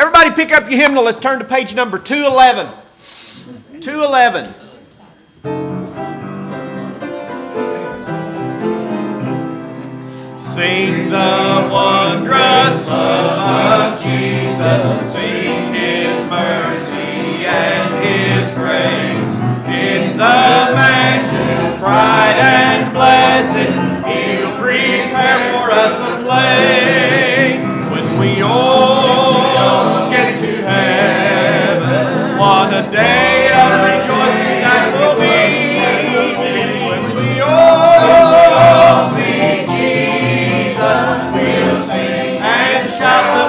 Everybody pick up your hymnal. Let's turn to page number 211. 211. Sing the wondrous love of Jesus. Sing His mercy and His grace. In the mansion, bright and blessed, He'll prepare for us a place. When we all get to heaven, what a day of rejoicing that will be. When we all see Jesus, we'll sing and shout the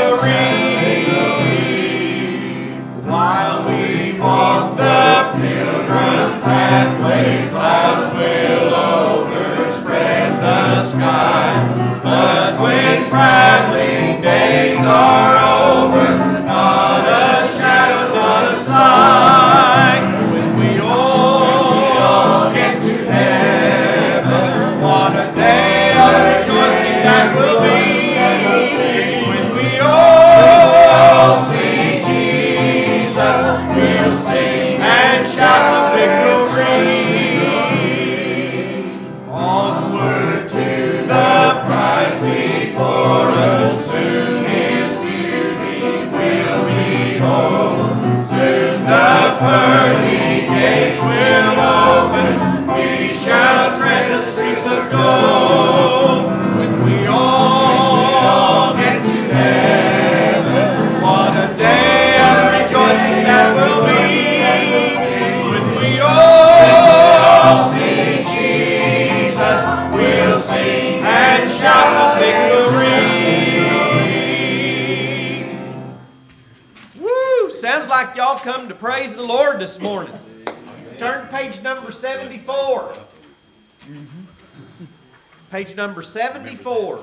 victory. While we walk the pilgrim pathway, clouds will overspread the sky. But when traveling days are over, not a shadow, not a sign. When we all get to heaven, what a day of rejoicing that will be. When we all see Jesus, we'll sing and shout the victory. Onward to the prize before us, soon His beauty will behold. Soon the pearly gates will open, we shall tread the streets of gold. When we all get to heaven, what a day of rejoicing that will be. When we all see Jesus, we'll sing and shout the victory. Woo! Sounds like y'all come to praise the Lord this morning. Turn to page number 74. Page number 74.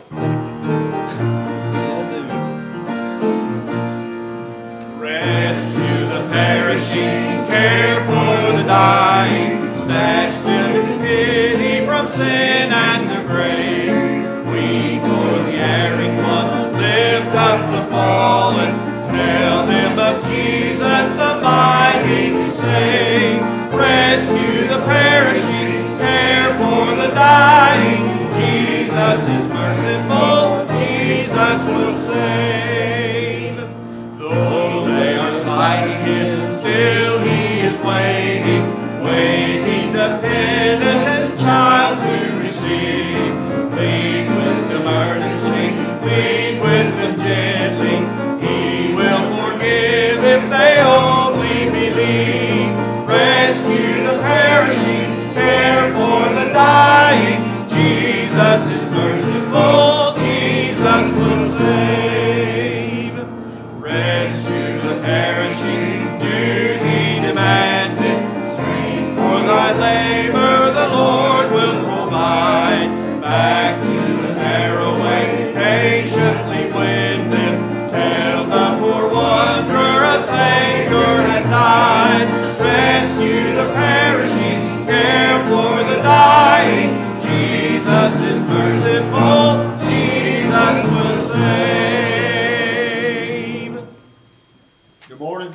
Rescue the perishing, care for the dying, snatch to pity from sin and the grave. Weep for the erring ones, lift up the fallen, tell them of Jesus the mighty to save. Rescue the perishing, care for the dying, Jesus is merciful, Jesus will save. Though they are slighting Him, still He is waiting, waiting the penitent child to receive. Plead with them earnestly, plead with them gently, He will forgive if they only believe. Rescue the perishing, care for the dying, Jesus is merciful, Jesus will save. Rescue the perishing, duty demands it. Strength for thy labor the Lord will provide. Back to the narrow way, patiently win them. Tell the poor wanderer a Savior has died. Rescue the perishing, care for the dying, Jesus is merciful, Jesus will save. Good morning.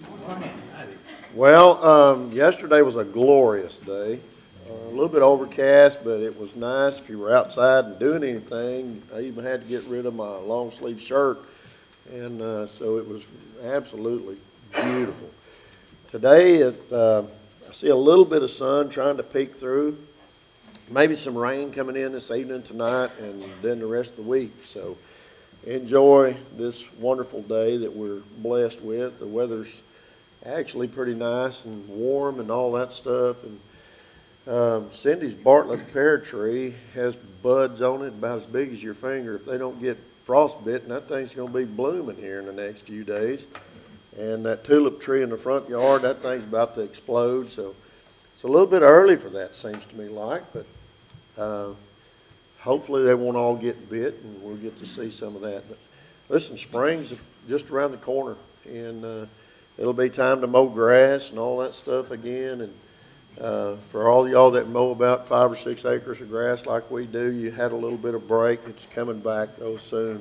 Well, yesterday was a glorious day. A little bit overcast, but it was nice if you were outside and doing anything. I even had to get rid of my long sleeve shirt, and so it was absolutely beautiful. Today, I see a little bit of sun trying to peek through. Maybe some rain coming in this evening tonight, and then the rest of the week. So enjoy this wonderful day that we're blessed with. The weather's actually pretty nice and warm and all that stuff. And Cindy's Bartlett pear tree has buds on it about as big as your finger. If they don't get frostbitten, that thing's going to be blooming here in the next few days. And that tulip tree in the front yard, that thing's about to explode. So it's a little bit early for that, seems to me like, but hopefully they won't all get bit, and we'll get to see some of that. But listen, spring's just around the corner, and it'll be time to mow grass and all that stuff again. And for all y'all that mow about 5 or 6 acres of grass like we do, you had a little bit of break. It's coming back though soon.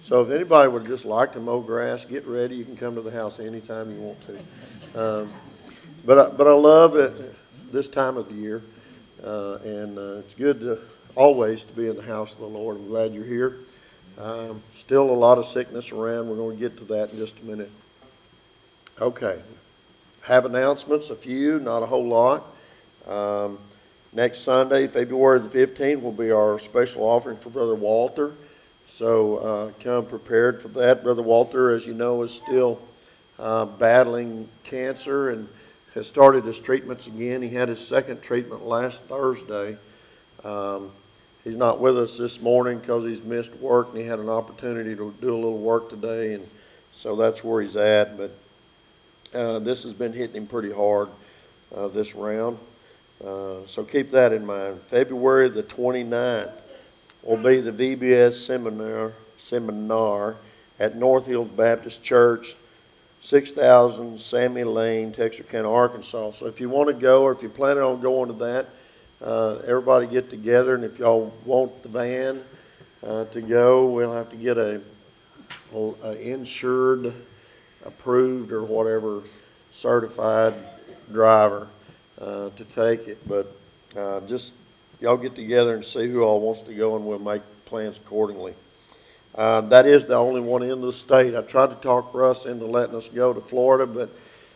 So if anybody would just like to mow grass, get ready. You can come to the house anytime you want to. But I love it this time of the year, and it's good to always to be in the house of the Lord. I'm glad you're here. Still a lot of sickness around. We're going to get to that in just a minute. Okay. Have announcements, a few, not a whole lot. Next Sunday, February the 15th, will be our special offering for Brother Walter. So come prepared for that. Brother Walter, as you know, is still battling cancer and has started his treatments again. He had his second treatment last Thursday. He's not with us this morning because he's missed work, and he had an opportunity to do a little work today, and so that's where he's at. But this has been hitting him pretty hard this round. So keep that in mind. February the 29th will be the VBS seminar at North Hills Baptist Church, 6000 Sammy Lane, Texarkana, Arkansas. So if you want to go, or if you're planning on going to that, everybody get together, and if y'all want the van to go, we'll have to get a insured, approved, or whatever certified driver to take it. But just y'all get together and see who all wants to go, and we'll make plans accordingly. That is the only one in the state. I tried to talk Russ into letting us go to Florida, but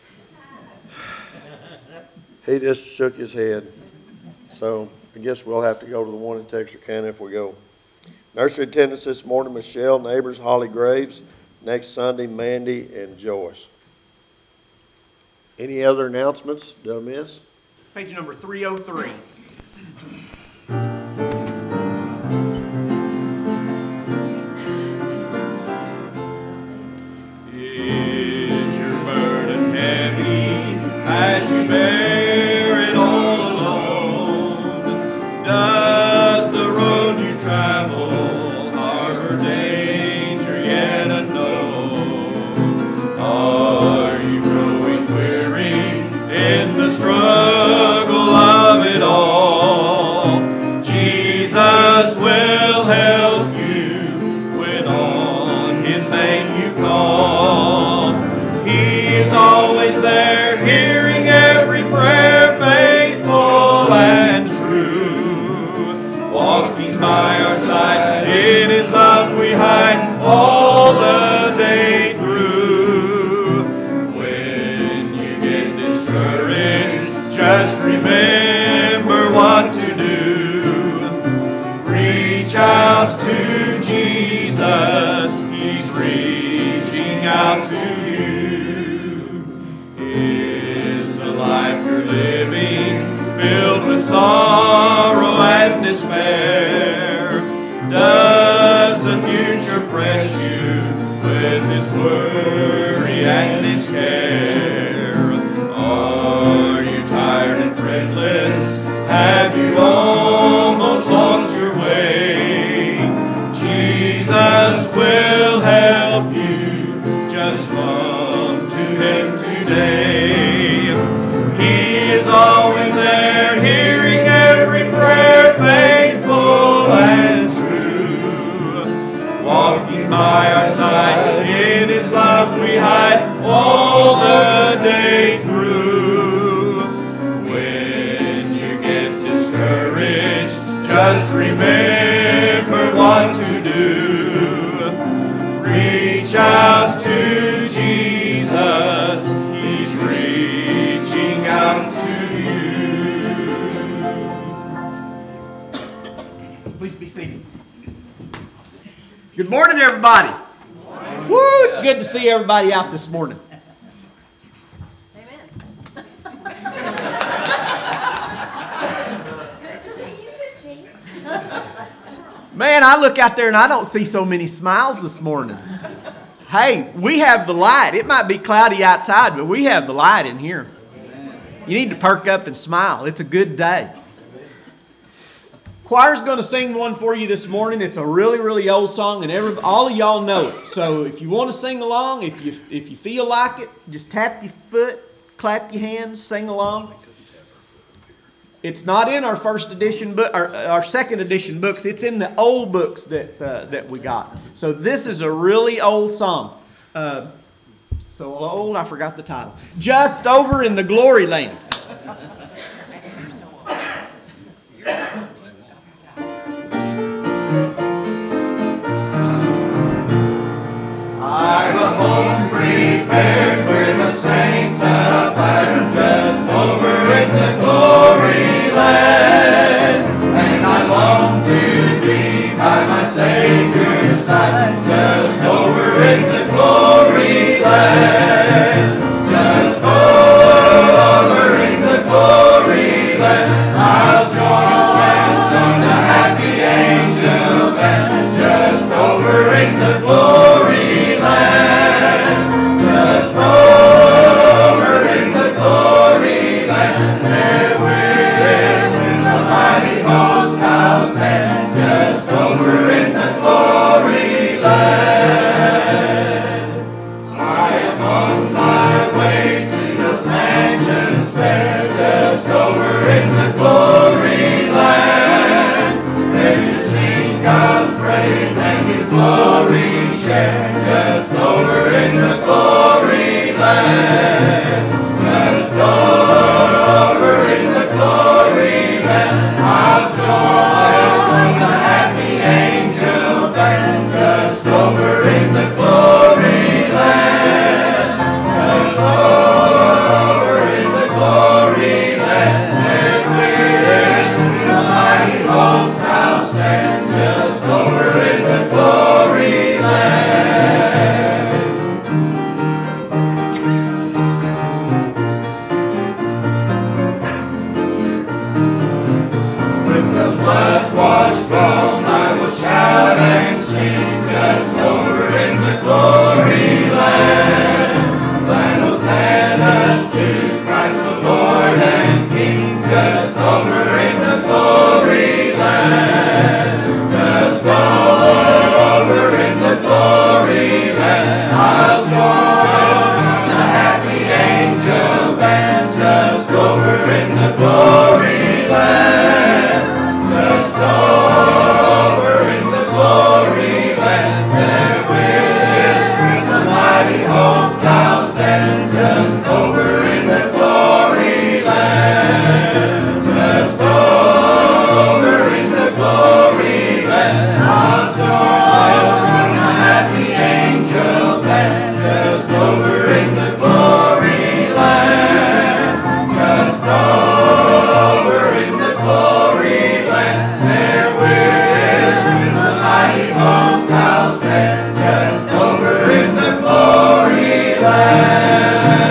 he just shook his head. So I guess we'll have to go to the one in Texarkana if we go. Nursery attendance this morning, Michelle Neighbors, Holly Graves. Next Sunday, Mandy and Joyce. Any other announcements? Did I miss? Page number 303. Is your burden heavy as you bear it all alone? Does the road you travel harbor danger yet unknown? Are you growing weary in the struggle of it all? Jesus will help you when on His name you call. He is always there, hearing every prayer, faithful and true. Walking by our side, in His love we hide all the day through. When you get discouraged, just remember what to do. Reach out to Jesus, He's reaching out to you. Is the life you're living filled with sorrow and despair? Does the future press you with its worry and its care? Are you tired and friendless? Have you almost lost your way? Jesus will help you. Just come to Him today. He is always there, hearing every prayer, faithful and true. Walking by our side, in His love we hide all the day through. When you get discouraged, just remember what to do. Reach out to Jesus, He's reaching out to you. Please be seated. Good morning, everybody. Good morning. Woo, it's good to see everybody out this morning. Amen. Man, I look out there and I don't see so many smiles this morning. Hey, we have the light. It might be cloudy outside, but we have the light in here. You need to perk up and smile. It's a good day. Choir's going to sing one for you this morning. It's a really, really old song, and all of y'all know it. So if you want to sing along, if you feel like it, just tap your foot, clap your hands, sing along. It's not in our first edition book, our second edition books. It's in the old books that we got. So this is a really old song. So old, I forgot the title. Just Over in the Glory Land. I've a home prepared where the saints abide, just over in the glory land. And I long to be by my Savior's side, just over in the glory land. Just over in the glory land, I'll join the happy angel band, just over in the glory land. Just over in the glory land, there with the mighty host I'll stand, just over in the glory land. I am on my way to those mansions fair, just over in the glory land, there to sing God's praise and His glory share, just over in the glory land. Just over in the glory land, I'll join the happy angel band, just over in the glory land. Just over in the glory land, there with the mighty host I'll stand, just over in the glory land. With the blood-washed throne I will shout and sing, just over in the glory land. Thine hosannas to Christ the Lord and King, just over in the glory land. Just over in the glory land, I'll join the happy angel band, just over in the glory land. Just over in the glory land, there with the mighty host I'll stand, just over in the glory land. Just over in the glory land, I'll join the happy angel band, just over in the glory land. Just over in the glory land, there with the mighty host I'll stand, just over in the glory land.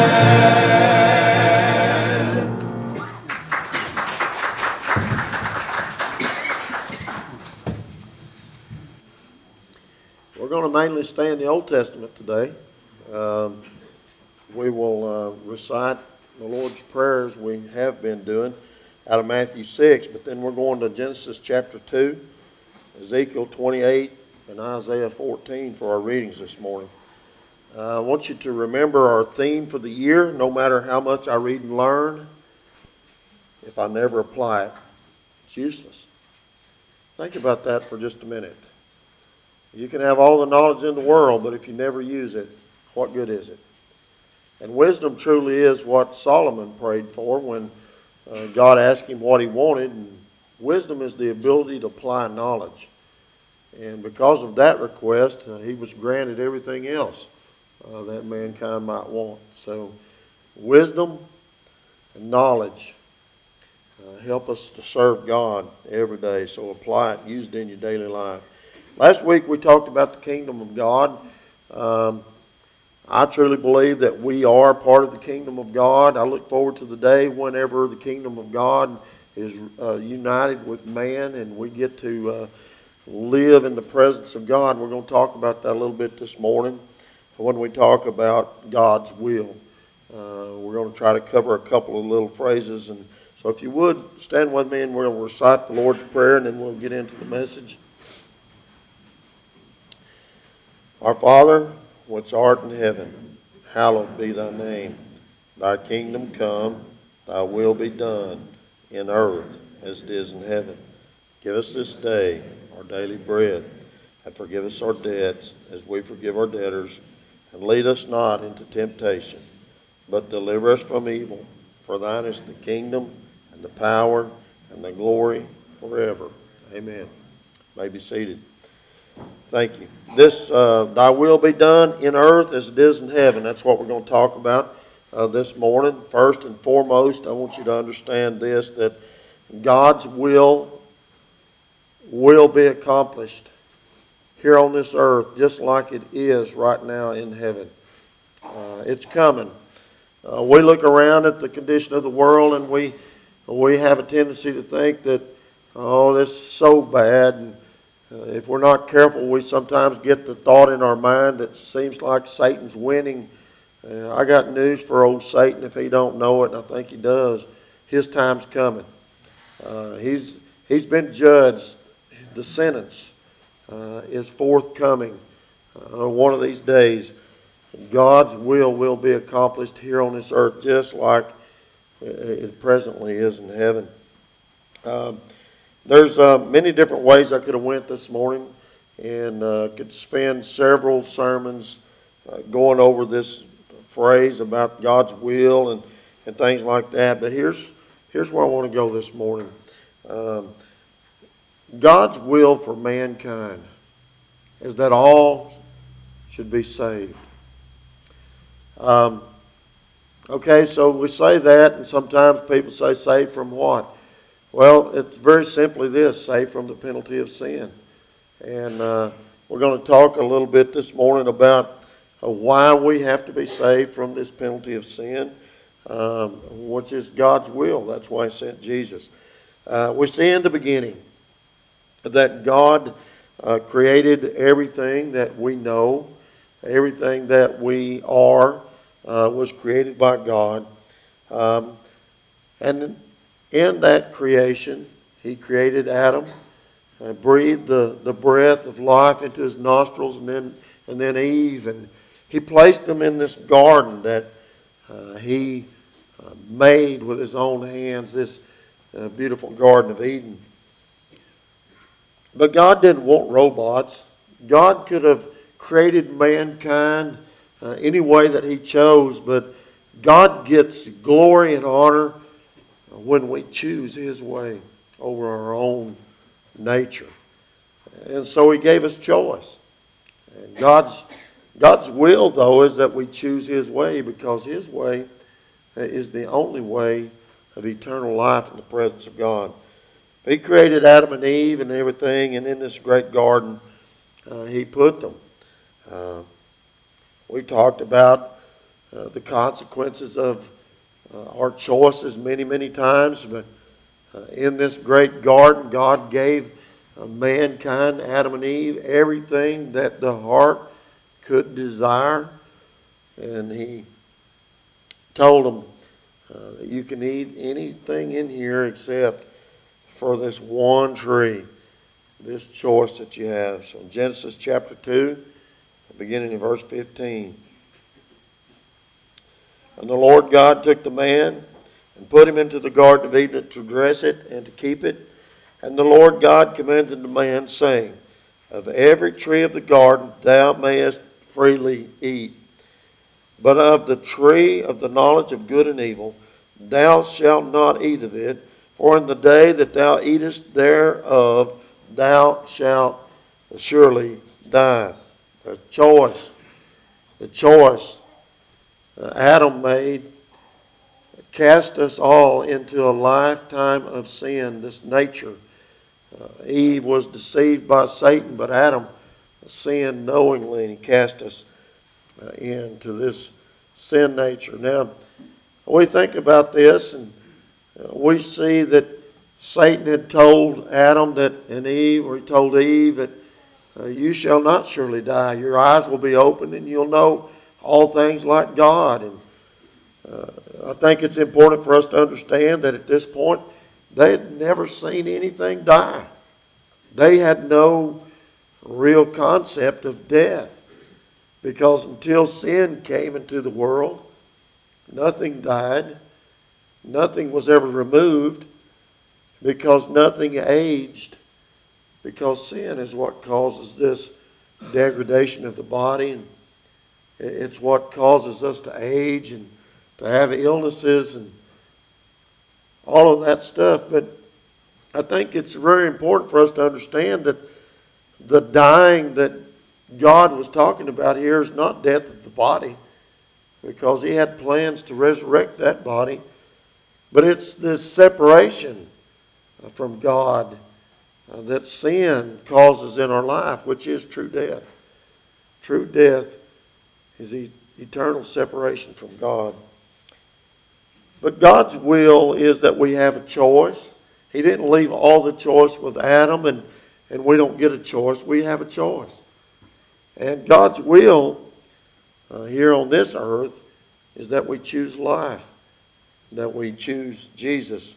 We're going to mainly stay in the Old Testament today. We will recite the Lord's Prayers we have been doing out of Matthew 6, but then we're going to Genesis chapter 2, Ezekiel 28, and Isaiah 14 for our readings this morning. I want you to remember our theme for the year: no matter how much I read and learn, if I never apply it, it's useless. Think about that for just a minute. You can have all the knowledge in the world, but if you never use it, what good is it? And wisdom truly is what Solomon prayed for when God asked him what he wanted. And wisdom is the ability to apply knowledge. And because of that request, he was granted everything else that mankind might want. So wisdom and knowledge help us to serve God every day. So apply it, use it in your daily life. Last week we talked about the kingdom of God. I truly believe that we are part of the kingdom of God. I look forward to the day whenever the kingdom of God is united with man and we get to live in the presence of God. We're going to talk about that a little bit this morning when we talk about God's will. We're going to try to cover a couple of little phrases. And so if you would, stand with me and we'll recite the Lord's Prayer and then we'll get into the message. Our Father, which art in heaven, hallowed be thy name. Thy kingdom come, thy will be done, in earth as it is in heaven. Give us this day our daily bread, and forgive us our debts as we forgive our debtors. And lead us not into temptation, but deliver us from evil. For thine is the kingdom, and the power, and the glory forever. Amen. You may be seated. Thank you. This, thy will be done in earth as it is in heaven. That's what we're going to talk about this morning. First and foremost, I want you to understand this, that God's will be accomplished here on this earth just like it is right now in heaven. It's coming. We look around at the condition of the world and we have a tendency to think that, oh, this is so bad. And if we're not careful, we sometimes get the thought in our mind that seems like Satan's winning. I got news for old Satan if he don't know it, and I think he does. His time's coming. He's been judged. The sentence is forthcoming one of these days. God's will be accomplished here on this earth just like it presently is in heaven. There's many different ways I could have went this morning, and could spend several sermons going over this phrase about God's will and things like that. But here's where I want to go this morning. God's will for mankind is that all should be saved. Okay, so we say that, and sometimes people say saved from what? Well, it's very simply this: saved from the penalty of sin. And we're going to talk a little bit this morning about why we have to be saved from this penalty of sin, which is God's will. That's why He sent Jesus. We see in the beginning that God created everything that we know, everything that we are was created by God. And in that creation, He created Adam, breathed the breath of life into his nostrils, and then Eve, and He placed them in this garden that He made with His own hands, this beautiful Garden of Eden. But God didn't want robots. God could have created mankind any way that He chose, but God gets glory and honor when we choose His way over our own nature. And so He gave us choice. And God's will, though, is that we choose His way, because His way is the only way of eternal life in the presence of God. He created Adam and Eve and everything, and in this great garden, He put them. We talked about the consequences of our choices many, many times, but in this great garden, God gave mankind, Adam and Eve, everything that the heart could desire, and He told them that you can eat anything in here except for this one tree, this choice that you have. So in Genesis chapter 2, beginning in verse 15. And the Lord God took the man and put him into the Garden of Eden to dress it and to keep it. And the Lord God commanded the man, saying, of every tree of the garden thou mayest freely eat, but of the tree of the knowledge of good and evil thou shalt not eat of it, for in the day that thou eatest thereof thou shalt surely die. The choice Adam made cast us all into a lifetime of sin, this nature. Eve was deceived by Satan, but Adam sinned knowingly, and he cast us into this sin nature. Now, we think about this, and we see that Satan had told Adam and Eve, or he told Eve that you shall not surely die. Your eyes will be opened, and you'll know all things like God. And I think it's important for us to understand that at this point, they had never seen anything die. They had no real concept of death, because until sin came into the world, nothing died, nothing was ever removed, because nothing aged, because sin is what causes this degradation of the body. And it's what causes us to age and to have illnesses and all of that stuff. But I think it's very important for us to understand that the dying that God was talking about here is not death of the body, because He had plans to resurrect that body. But it's this separation from God that sin causes in our life, which is true death. True death is eternal separation from God. But God's will is that we have a choice. He didn't leave all the choice with Adam, and we don't get a choice. We have a choice. And God's will here on this earth is that we choose life, that we choose Jesus.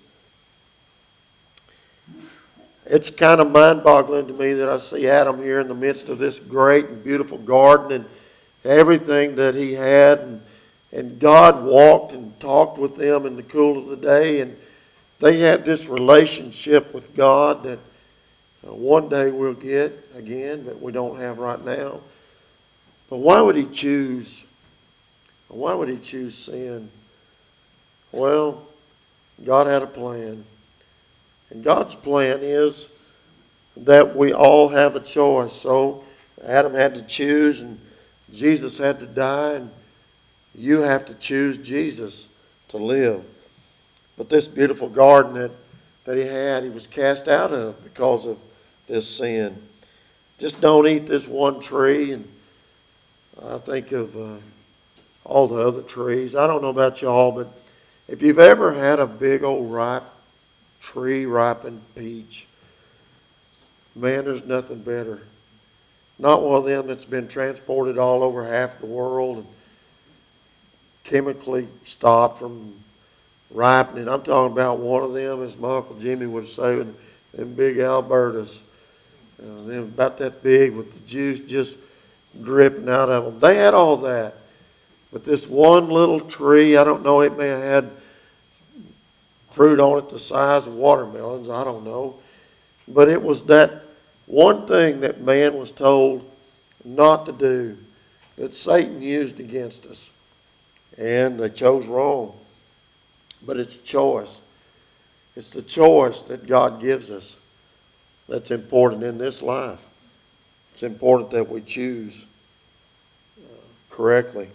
It's kind of mind-boggling to me that I see Adam here in the midst of this great and beautiful garden and everything that he had. And God walked and talked with them in the cool of the day. And they had this relationship with God that one day we'll get again, but we don't have right now. But why would he choose? Why would he choose sin? Well, God had a plan. And God's plan is that we all have a choice. So Adam had to choose, and Jesus had to die, and you have to choose Jesus to live. But this beautiful garden that he was cast out of because of this sin. Just don't eat this one tree. And I think of all the other trees. I don't know about y'all, but if you've ever had a big old tree-ripened peach, man, there's nothing better. Not one of them that's been transported all over half the world and chemically stopped from ripening. I'm talking about one of them, as my Uncle Jimmy would say, them big Albertas. Them about that big with the juice just dripping out of them. They had all that. But this one little tree, I don't know, it may have had fruit on it the size of watermelons, I don't know. But it was that one thing that man was told not to do, that Satan used against us. And they chose wrong. But it's choice. It's the choice that God gives us that's important in this life. It's important that we choose correctly.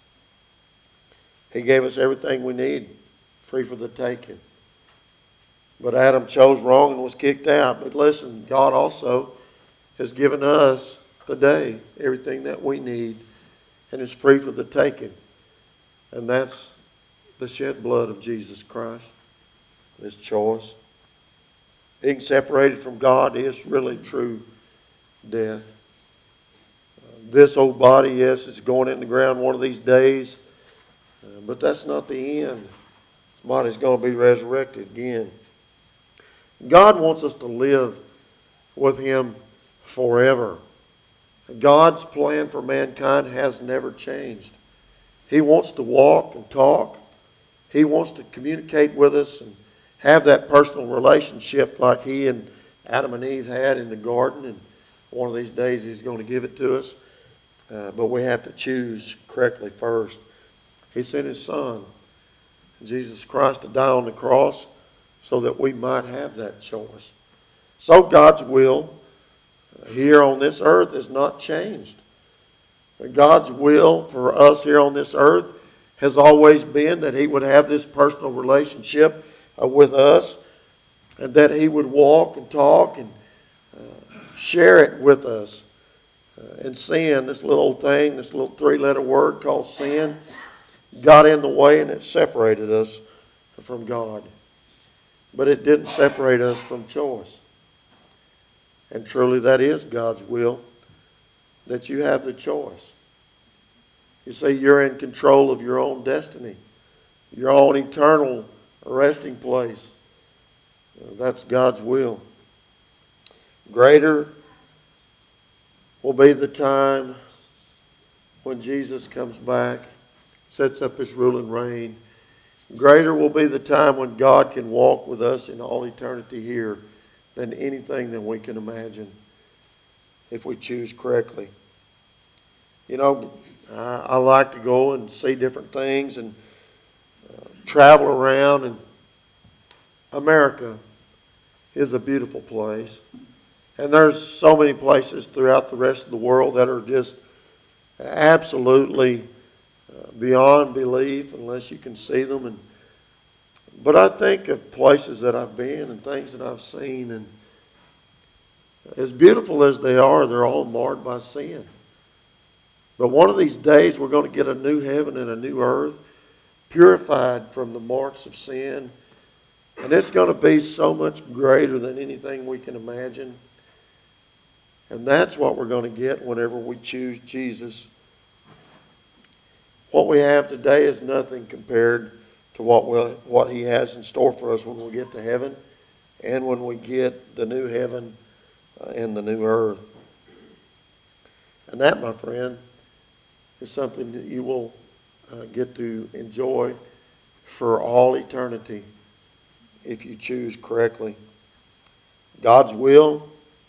He gave us everything we need, free for the taking. But Adam chose wrong and was kicked out. But listen, God also has given us today everything that we need, and is free for the taking. And that's the shed blood of Jesus Christ, this choice. Being separated from God is really true death. This old body, yes, is going in the ground one of these days, but that's not the end. This body's going to be resurrected again. God wants us to live with Him forever. God's plan for mankind has never changed. He wants to walk and talk. He wants to communicate with us and have that personal relationship like He and Adam and Eve had in the garden. And one of these days He's going to give it to us. But we have to choose correctly first. He sent His Son, Jesus Christ, to die on the cross so that we might have that choice. So God's will here on this earth is not changed. God's will for us here on this earth has always been that He would have this personal relationship with us, and that He would walk and talk and share it with us. And sin, this little old thing, this little three-letter word called sin, got in the way and it separated us from God. But it didn't separate us from choice. And truly that is God's will, that you have the choice. You see, you're in control of your own destiny, your own eternal resting place. That's God's will. Greater will be the time when Jesus comes back, sets up His rule and reign, Greater will be the time when God can walk with us in all eternity here than anything that we can imagine if we choose correctly. You know, I like to go and see different things and travel around, and America is a beautiful place. And there's so many places throughout the rest of the world that are just absolutely beyond belief unless you can see them. But I think of places that I've been and things that I've seen, and as beautiful as they are, they're all marred by sin. But one of these days we're going to get a new heaven and a new earth, purified from the marks of sin. And it's going to be so much greater than anything we can imagine. And that's what we're going to get whenever we choose Jesus. What we have today is nothing compared to what He has in store for us when we get to heaven and when we get the new heaven and the new earth. And that, my friend, is something that you will get to enjoy for all eternity if you choose correctly. God's will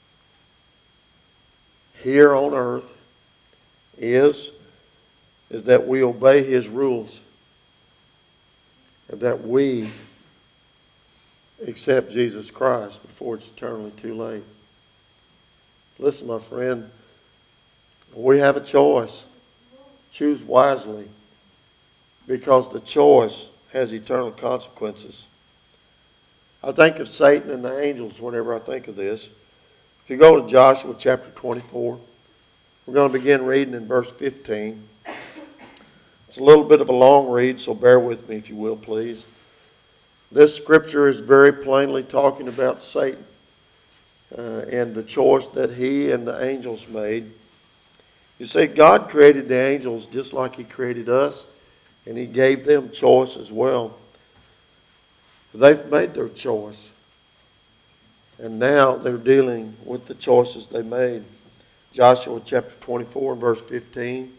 here on earth is that we obey His rules and that we accept Jesus Christ before it's eternally too late. Listen, my friend, we have a choice. Choose wisely, because the choice has eternal consequences. I think of Satan and the angels whenever I think of this. If you go to Joshua chapter 24, we're going to begin reading in verse 15. It's a little bit of a long read, so bear with me if you will, please. This scripture is very plainly talking about Satan and the choice that he and the angels made. You see, God created the angels just like He created us, and He gave them choice as well. They've made their choice, and now they're dealing with the choices they made. Joshua chapter 24 and verse 15.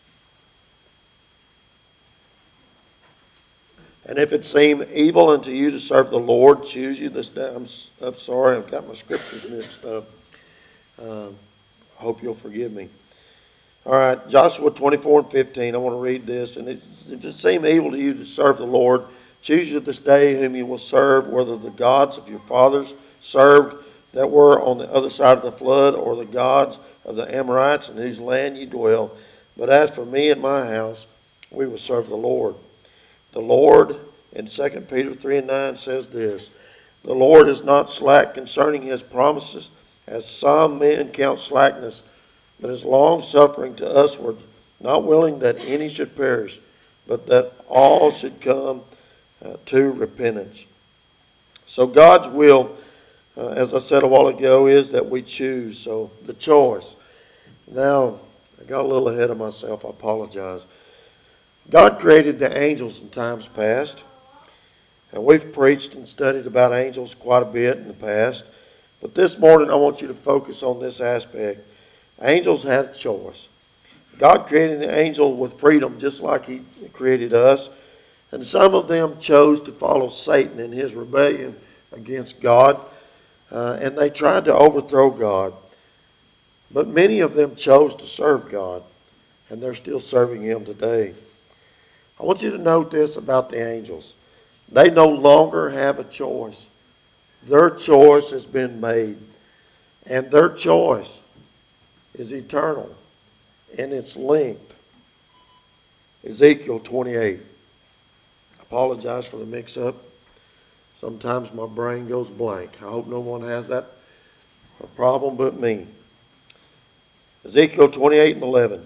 And if it seem evil unto you to serve the Lord, choose you this day. I'm sorry, I've got my scriptures mixed up. I hope you'll forgive me. All right, Joshua 24 and 15, I want to read this. And if it seem evil to you to serve the Lord, choose you this day whom you will serve, whether the gods of your fathers served that were on the other side of the flood, or the gods of the Amorites in whose land you dwell. But as for me and my house, we will serve the Lord. The Lord, in 2 Peter 3 and 9, says this: the Lord is not slack concerning His promises, as some men count slackness, but is long-suffering to usward, not willing that any should perish, but that all should come to repentance. So God's will, as I said a while ago, is that we choose. So the choice. Now, I got a little ahead of myself. I apologize. God created the angels in times past. And we've preached and studied about angels quite a bit in the past. But this morning I want you to focus on this aspect. Angels had a choice. God created the angel with freedom just like He created us. And some of them chose to follow Satan in his rebellion against God. And they tried to overthrow God. But many of them chose to serve God. And they're still serving Him today. I want you to note this about the angels. They no longer have a choice. Their choice has been made. And their choice is eternal in its length. Ezekiel 28. I apologize for the mix-up. Sometimes my brain goes blank. I hope no one has that problem but me. Ezekiel 28 and 11.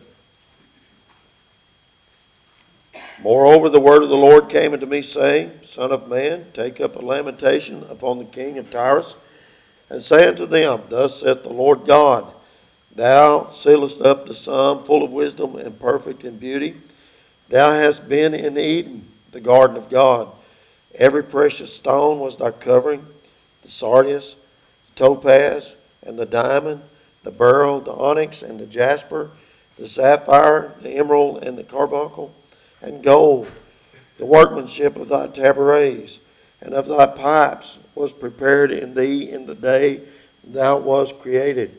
Moreover, the word of the Lord came unto me, saying, Son of man, take up a lamentation upon the king of Tyrus, and say unto them, Thus saith the Lord God, Thou sealest up the sum, full of wisdom and perfect in beauty. Thou hast been in Eden, the garden of God. Every precious stone was thy covering, the sardius, the topaz, and the diamond, the beryl, the onyx, and the jasper, the sapphire, the emerald, and the carbuncle, and gold, The workmanship of thy tabrets and of thy pipes was prepared in thee in the day thou wast created.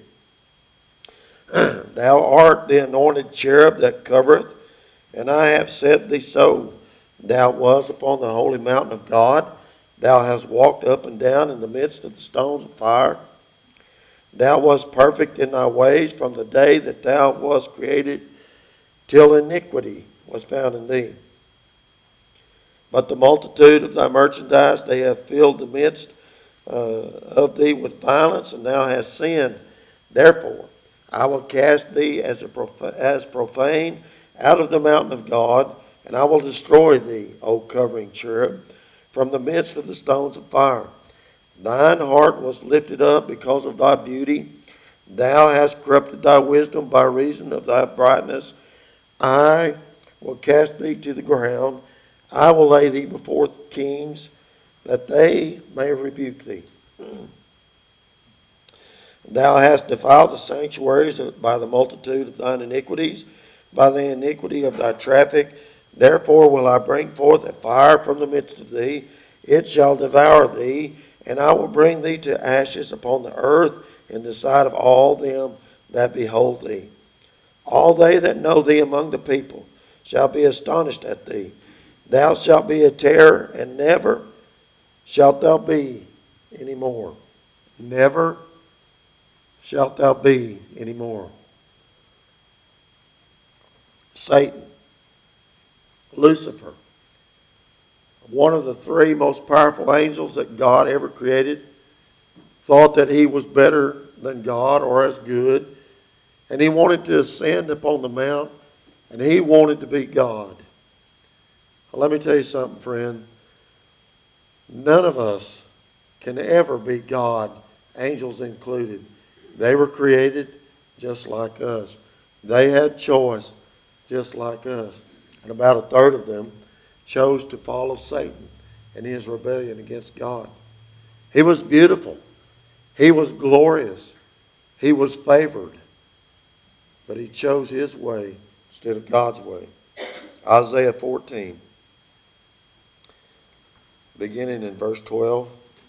Thou art the anointed cherub that covereth, and I have set thee so. Thou wast upon the holy mountain of God. Thou hast walked up and down in the midst of the stones of fire. Thou wast perfect in thy ways from the day that thou wast created, till iniquity was found in thee. But the multitude of thy merchandise, they have filled the midst of thee with violence, and thou hast sinned. Therefore, I will cast thee as profane out of the mountain of God, and I will destroy thee, O covering cherub, from the midst of the stones of fire. Thine heart was lifted up because of thy beauty. Thou hast corrupted thy wisdom by reason of thy brightness. I will cast thee to the ground. I will lay thee before kings, that they may rebuke thee. Thou hast defiled the sanctuaries by the multitude of thine iniquities, by the iniquity of thy traffic. Therefore will I bring forth a fire from the midst of thee. It shall devour thee, and I will bring thee to ashes upon the earth in the sight of all them that behold thee. All they that know thee among the people shall be astonished at thee. Thou shalt be a terror, and never shalt thou be any more. Never shalt thou be any more. Satan, Lucifer, one of the three most powerful angels that God ever created, thought that he was better than God or as good, and he wanted to ascend upon the mount, and he wanted to be God. Well, let me tell you something, friend. None of us can ever be God, angels included. They were created just like us. They had choice just like us. And about a third of them chose to follow Satan in his rebellion against God. He was beautiful. He was glorious. He was favored. But he chose his way instead of God's way. Isaiah 14, beginning in verse 12.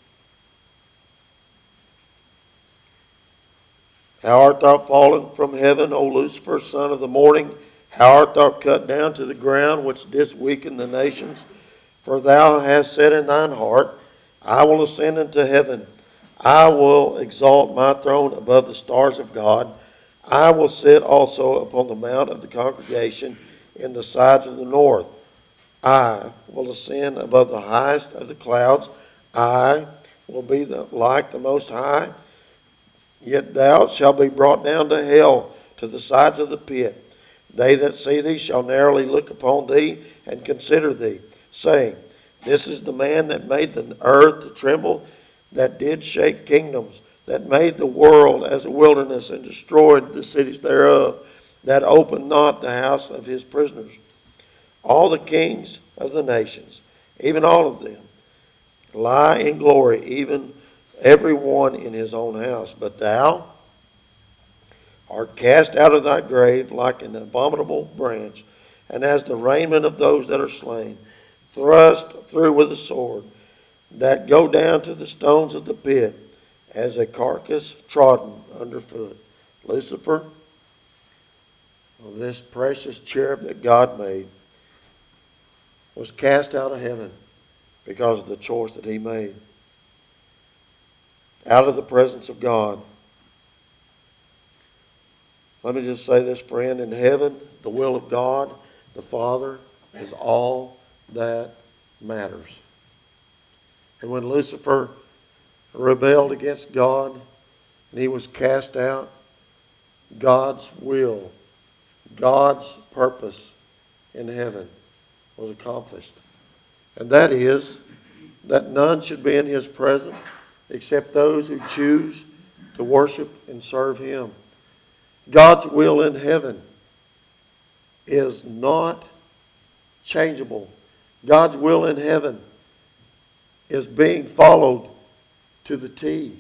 How art thou fallen from heaven, O Lucifer, son of the morning? How art thou cut down to the ground, which didst weaken the nations? For thou hast said in thine heart, I will ascend into heaven. I will exalt my throne above the stars of God. I will sit also upon the mount of the congregation in the sides of the north. I will ascend above the highest of the clouds. I will be like the Most High. Yet thou shalt be brought down to hell, to the sides of the pit. They that see thee shall narrowly look upon thee and consider thee, saying, This is the man that made the earth to tremble, that did shake kingdoms, that made the world as a wilderness and destroyed the cities thereof, that opened not the house of his prisoners. All the kings of the nations, even all of them, lie in glory, even every one in his own house. But thou art cast out of thy grave like an abominable branch, and as the raiment of those that are slain, thrust through with a sword, that go down to the stones of the pit, as a carcass trodden underfoot. Lucifer, this precious cherub that God made, was cast out of heaven because of the choice that he made. Out of the presence of God. Let me just say this, friend. In heaven, the will of God, the Father, is all that matters. And when Lucifer rebelled against God and he was cast out, God's will, God's purpose in heaven was accomplished. And that is that none should be in his presence except those who choose to worship and serve him. God's will in heaven is not changeable. God's will in heaven is being followed to the T.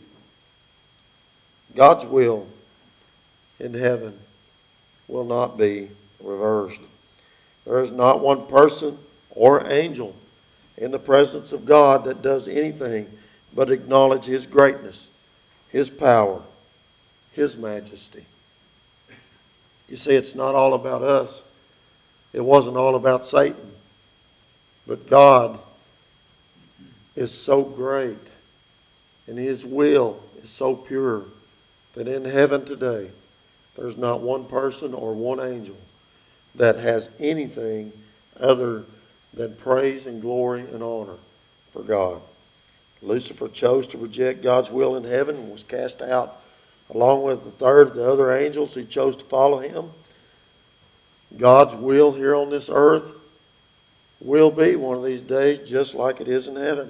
God's will in heaven will not be reversed. There is not one person or angel in the presence of God that does anything but acknowledge His greatness, His power, His majesty. You see, it's not all about us. It wasn't all about Satan. But God is so great and His will is so pure that in heaven today, there's not one person or one angel that has anything other than praise and glory and honor for God. Lucifer chose to reject God's will in heaven and was cast out along with the third of the other angels who chose to follow him. God's will here on this earth will be one of these days just like it is in heaven.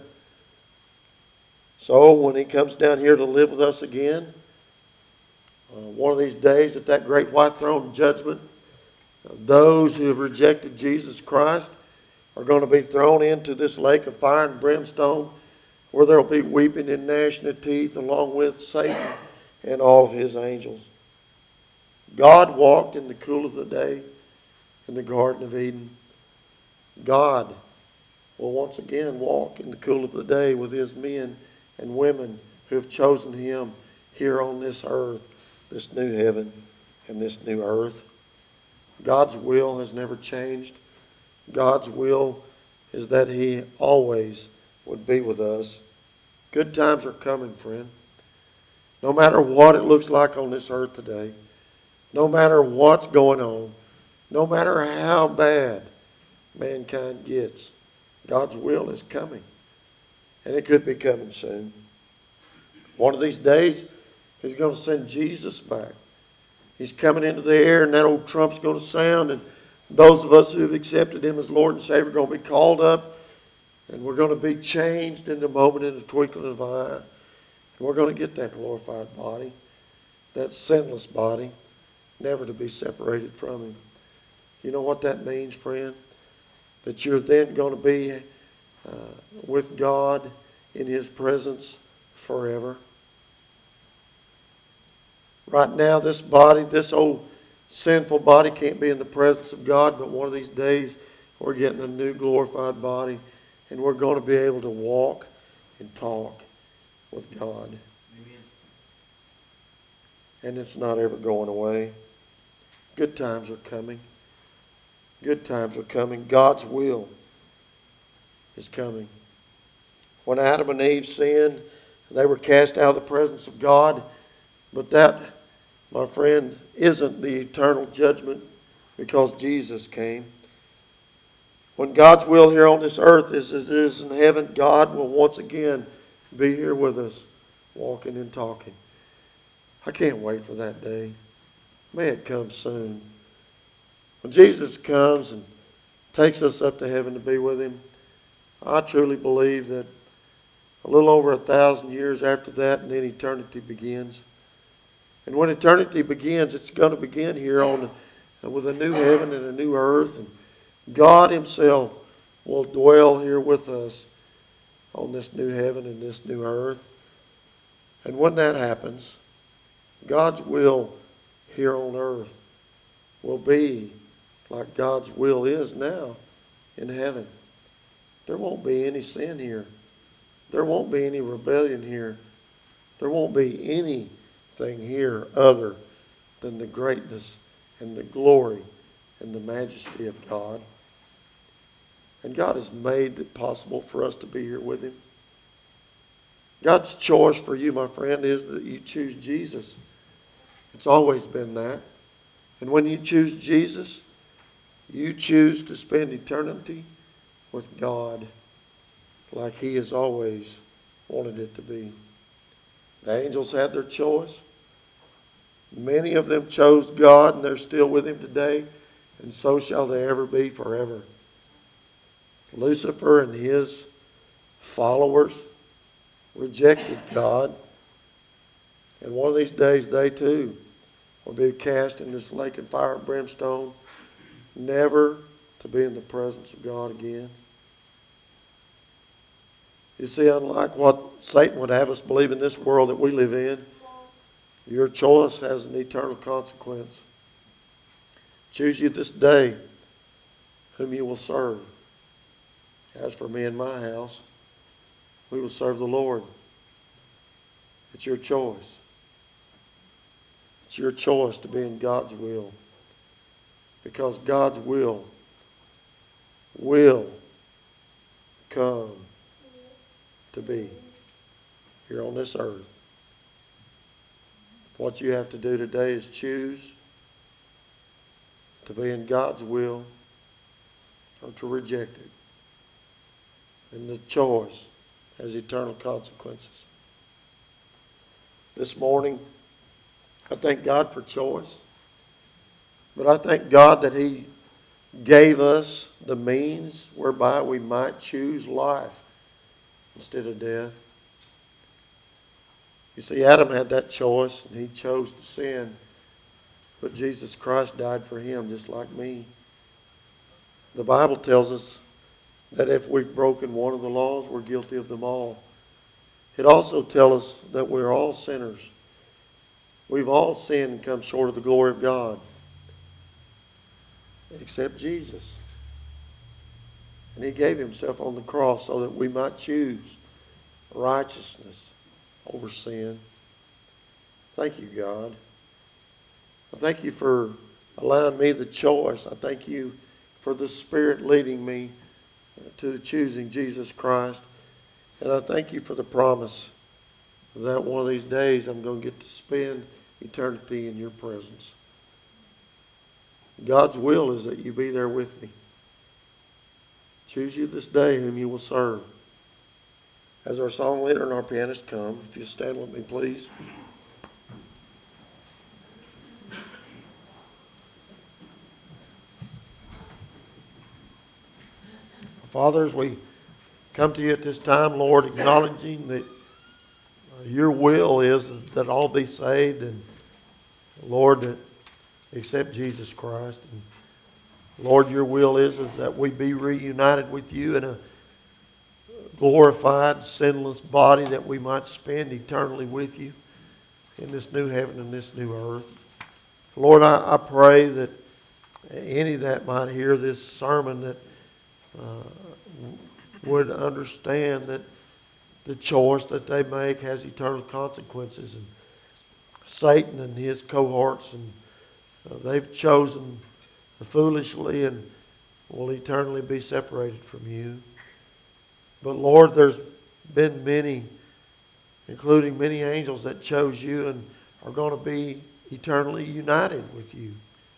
So when He comes down here to live with us again, one of these days at that great white throne judgment, those who have rejected Jesus Christ are going to be thrown into this lake of fire and brimstone where there will be weeping and gnashing of teeth along with Satan and all of his angels. God walked in the cool of the day in the Garden of Eden. God will once again walk in the cool of the day with His men and women who have chosen Him here on this earth, this new heaven and this new earth. God's will has never changed. God's will is that He always would be with us. Good times are coming, friend. No matter what it looks like on this earth today, no matter what's going on, no matter how bad mankind gets, God's will is coming. And it could be coming soon. One of these days, He's going to send Jesus back. He's coming into the air, and that old trump's going to sound, and those of us who have accepted Him as Lord and Savior are going to be called up, and we're going to be changed in the moment, in the twinkling of an eye. And we're going to get that glorified body, that sinless body, never to be separated from Him. You know what that means, friend? That you're then going to be with God in His presence forever. Right now, this body, this old sinful body can't be in the presence of God, but one of these days we're getting a new glorified body, and we're going to be able to walk and talk with God. Amen. And it's not ever going away. Good times are coming. Good times are coming. God's will is coming. When Adam and Eve sinned, they were cast out of the presence of God. But that, my friend, isn't the eternal judgment because Jesus came. When God's will here on this earth is as it is in heaven, God will once again be here with us, walking and talking. I can't wait for that day. May it come soon. When Jesus comes and takes us up to heaven to be with Him, I truly believe that a little over 1,000 years after that, and then eternity begins. And when eternity begins, it's going to begin here with a new heaven and a new earth. And God Himself will dwell here with us on this new heaven and this new earth. And when that happens, God's will here on earth will be like God's will is now in heaven. There won't be any sin here. There won't be any rebellion here. There won't be anything here other than the greatness and the glory and the majesty of God. And God has made it possible for us to be here with Him. God's choice for you, my friend, is that you choose Jesus. It's always been that. And when you choose Jesus, you choose to spend eternity with God like He has always wanted it to be. The angels had their choice. Many of them chose God, and they're still with Him today, and so shall they ever be forever. Lucifer and his followers rejected God, and one of these days they too will be cast in this lake of fire and brimstone, never to be in the presence of God again. You see, unlike what Satan would have us believe in this world that we live in, your choice has an eternal consequence. Choose you this day whom you will serve. As for me and my house, we will serve the Lord. It's your choice. It's your choice to be in God's will. Because God's will come to be here on this earth. What you have to do today is choose to be in God's will or to reject it. And the choice has eternal consequences. This morning, I thank God for choice. But I thank God that He gave us the means whereby we might choose life instead of death. You see, Adam had that choice, and he chose to sin. But Jesus Christ died for him just like me. The Bible tells us that if we've broken one of the laws, we're guilty of them all. It also tells us that we're all sinners. We've all sinned and come short of the glory of God. Except Jesus. And He gave Himself on the cross so that we might choose righteousness over sin. Thank you, God. I thank you for allowing me the choice. I thank you for the Spirit leading me to choosing Jesus Christ. And I thank you for the promise that one of these days I'm going to get to spend eternity in your presence. God's will is that you be there with me. Choose you this day whom you will serve. As our song leader and our pianist come, if you stand with me, please. Father, as we come to you at this time, Lord, acknowledging that your will is that all be saved, and Lord, that accept Jesus Christ. And Lord, your will is that we be reunited with you in a glorified, sinless body, that we might spend eternally with you in this new heaven and this new earth. Lord, I pray that any that might hear this sermon that would understand that the choice that they make has eternal consequences, and Satan and his cohorts, and they've chosen foolishly and will eternally be separated from you. But Lord, there's been many, including many angels, that chose you and are going to be eternally united with you.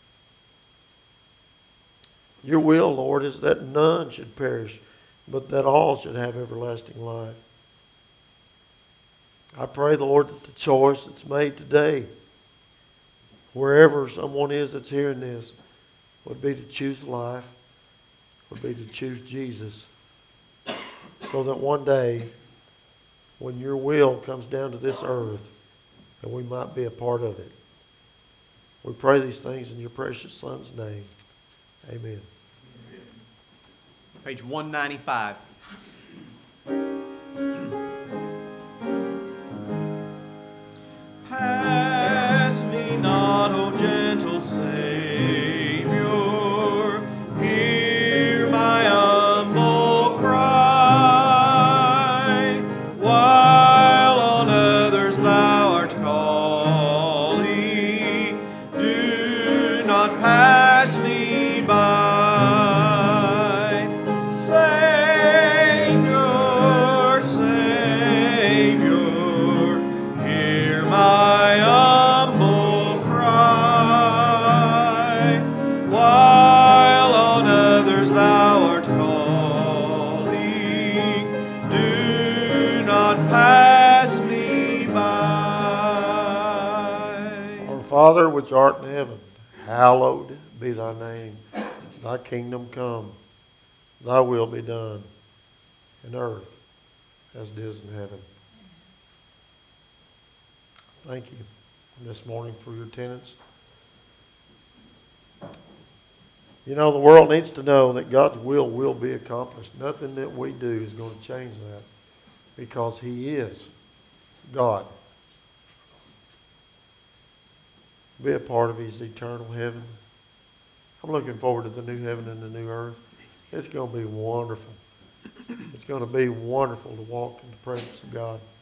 Your will, Lord, is that none should perish, but that all should have everlasting life. I pray, Lord, that the choice that's made today, wherever someone is that's hearing this, would be to choose life, would be to choose Jesus, so that one day, when your will comes down to this earth, that we might be a part of it. We pray these things in your precious Son's name. Amen. Page 195. Pass me not, O gentle Savior, hear my humble cry, while on others thou art calling, do not pass me by. Savior, Savior, hear my humble cry, while on others thou art calling, do not pass me by. Our Father which art in heaven, hallowed be thy name. Thy kingdom come, thy will be done, in earth as it is in heaven. Thank you this morning for your attendance. You know, the world needs to know that God's will be accomplished. Nothing that we do is going to change that, because He is God. Be a part of His eternal heaven. I'm looking forward to the new heaven and the new earth. It's going to be wonderful. It's going to be wonderful to walk in the presence of God.